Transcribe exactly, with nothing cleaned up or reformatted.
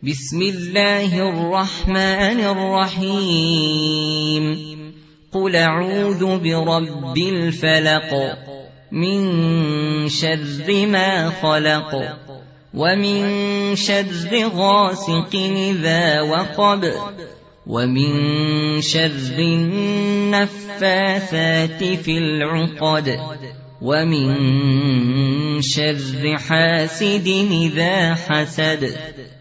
بسم الله الرحمن الرحيم قل أعوذ برب الفلق من شر ما خلق ومن شر غاسق إذا وقب ومن شر النفاثات في العقد ومن شر حاسد إذا حسد